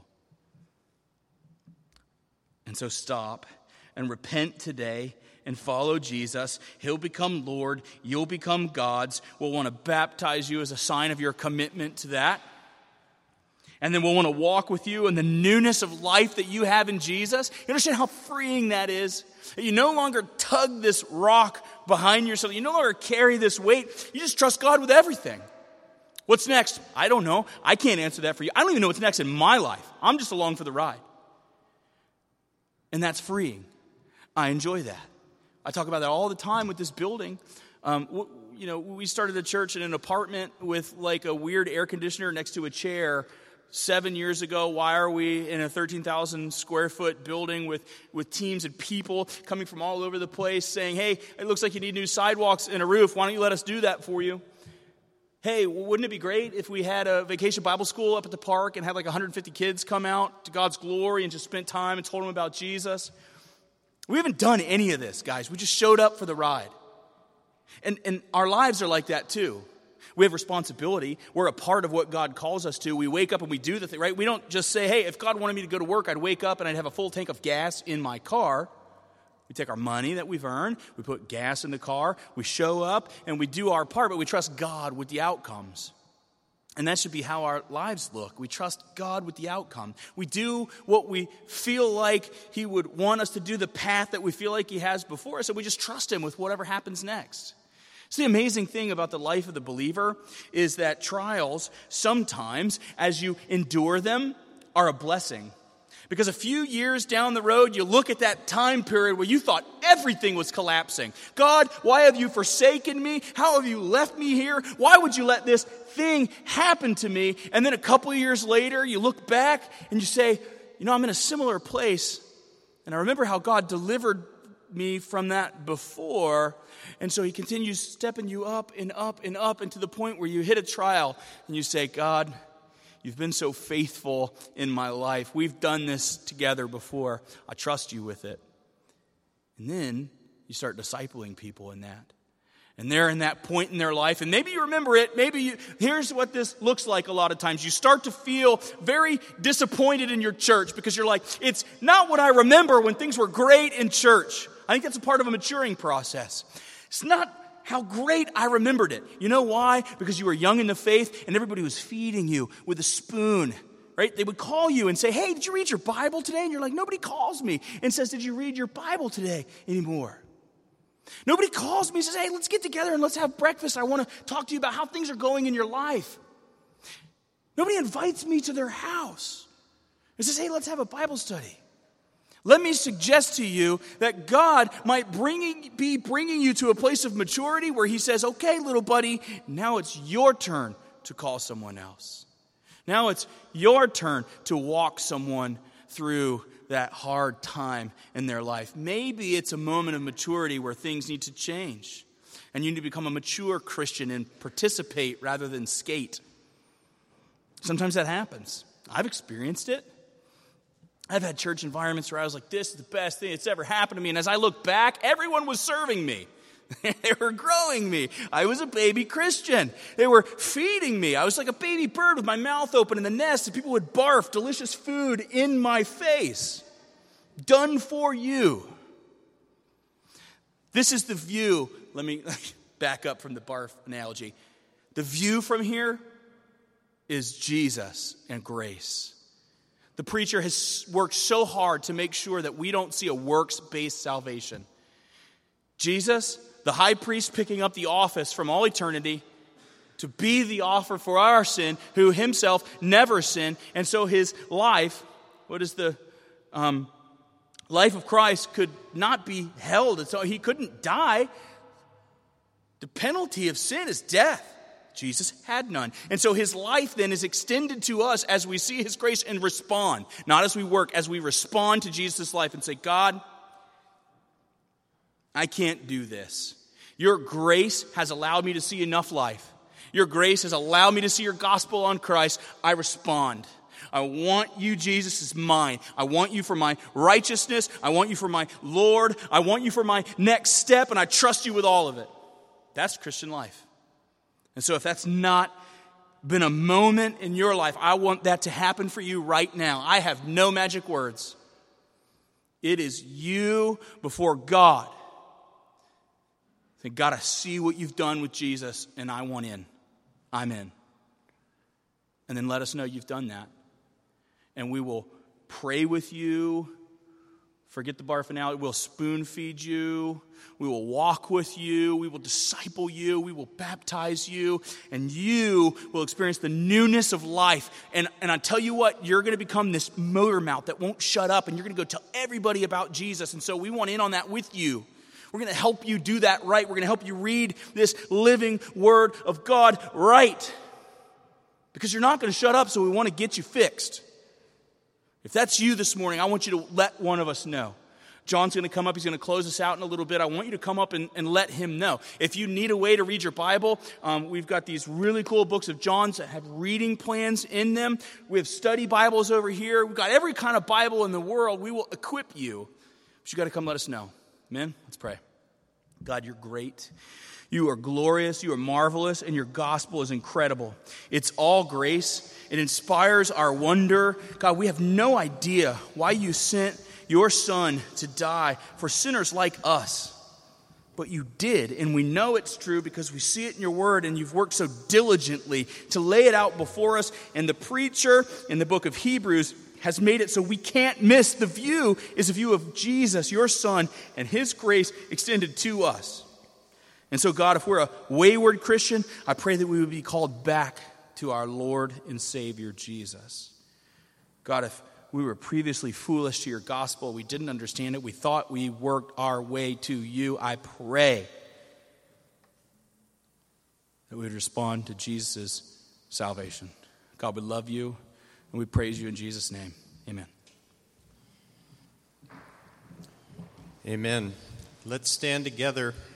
And so stop and repent today and follow Jesus. He'll become Lord. You'll become God's. We'll want to baptize you as a sign of your commitment to that. And then we'll want to walk with you in the newness of life that you have in Jesus. You understand how freeing that is? That you no longer tug this rock behind yourself. You no longer carry this weight. You just trust God with everything. What's next? I don't know. I can't answer that for you. I don't even know what's next in my life. I'm just along for the ride. And that's freeing. I enjoy that. I talk about that all the time with this building. Um, w- you know, we started a church in an apartment with like a weird air conditioner next to a chair seven years ago. Why are we in a thirteen thousand square foot building with, with teams and people coming from all over the place saying, hey, it looks like you need new sidewalks and a roof. Why don't you let us do that for you? Hey, wouldn't it be great if we had a vacation Bible school up at the park and had like one hundred fifty kids come out to God's glory and just spent time and told them about Jesus? We haven't done any of this, guys. We just showed up for the ride. And, and our lives are like that too. We have responsibility. We're a part of what God calls us to. We wake up and we do the thing, right? We don't just say, hey, if God wanted me to go to work, I'd wake up and I'd have a full tank of gas in my car. We take our money that we've earned, we put gas in the car, we show up, and we do our part, but we trust God with the outcomes. And that should be how our lives look. We trust God with the outcome. We do what we feel like he would want us to do, the path that we feel like he has before us, and we just trust him with whatever happens next. So the amazing thing about the life of the believer is that trials, sometimes, as you endure them, are a blessing. Because a few years down the road, you look at that time period where you thought everything was collapsing. God, why have you forsaken me? How have you left me here? Why would you let this thing happen to me? And then a couple of years later, you look back and you say, you know, I'm in a similar place. And I remember how God delivered me from that before. And so he continues stepping you up and up and up, and to the point where you hit a trial and you say, God, you've been so faithful in my life. We've done this together before. I trust you with it. And then you start discipling people in that. And they're in that point in their life, and maybe you remember it. Maybe you, here's what this looks like a lot of times. You start to feel very disappointed in your church because you're like, it's not what I remember when things were great in church. I think that's a part of a maturing process. It's not how great I remembered it. You know why? Because you were young in the faith and everybody was feeding you with a spoon, right? They would call you and say, hey, did you read your Bible today? And you're like, nobody calls me and says, did you read your Bible today anymore? Nobody calls me and says, hey, let's get together and let's have breakfast. I want to talk to you about how things are going in your life. Nobody invites me to their house and says, hey, let's have a Bible study. Let me suggest to you that God might bringing, be bringing you to a place of maturity where he says, okay, little buddy, now it's your turn to call someone else. Now it's your turn to walk someone through that hard time in their life. Maybe it's a moment of maturity where things need to change. And you need to become a mature Christian and participate rather than skate. Sometimes that happens. I've experienced it. I've had church environments where I was like, this is the best thing that's ever happened to me. And as I look back, everyone was serving me. They were growing me. I was a baby Christian. They were feeding me. I was like a baby bird with my mouth open in the nest, and people would barf delicious food in my face. Done for you. This is the view. Let me back up from the barf analogy. The view from here is Jesus and grace. The preacher has worked so hard to make sure that we don't see a works-based salvation. Jesus, the high priest picking up the office from all eternity to be the offer for our sin, who himself never sinned. And so his life, what is the um, life of Christ, could not be held. And so he couldn't die. The penalty of sin is death. Jesus had none. And so his life then is extended to us as we see his grace and respond. Not as we work, as we respond to Jesus' life and say, God, I can't do this. Your grace has allowed me to see enough life. Your grace has allowed me to see your gospel on Christ. I respond. I want you, Jesus, as mine. I want you for my righteousness. I want you for my Lord. I want you for my next step, and I trust you with all of it. That's Christian life. And so if that's not been a moment in your life, I want that to happen for you right now. I have no magic words. It is you before God. Say, God, I see what you've done with Jesus, and I want in. I'm in. And then let us know you've done that. And we will pray with you. Forget the barf analogy. We'll spoon feed you. We will walk with you. We will disciple you. We will baptize you. And you will experience the newness of life. And, and I tell you what, you're going to become this motor mouth that won't shut up. And you're going to go tell everybody about Jesus. And so we want in on that with you. We're going to help you do that right. We're going to help you read this living word of God right. Because you're not going to shut up, so we want to get you fixed. If that's you this morning, I want you to let one of us know. John's going to come up. He's going to close us out in a little bit. I want you to come up and, and let him know. If you need a way to read your Bible, um, we've got these really cool books of John's that have reading plans in them. We have study Bibles over here. We've got every kind of Bible in the world. We will equip you. But you got to come let us know. Amen? Let's pray. God, you're great. You are glorious. You are marvelous. And your gospel is incredible. It's all grace. It inspires our wonder. God, we have no idea why you sent your son to die for sinners like us. but you did. And we know it's true because we see it in your word, and you've worked so diligently to lay it out before us. And the preacher in the book of Hebrews has made it so we can't miss the view is a view of Jesus, your Son, and his grace extended to us. And so, God, if we're a wayward Christian, I pray that we would be called back to our Lord and Savior, Jesus. God, if we were previously foolish to your gospel, we didn't understand it, we thought we worked our way to you, I pray that we would respond to Jesus' salvation. God, we love you, and we praise you in Jesus' name. Amen. Amen. Let's stand together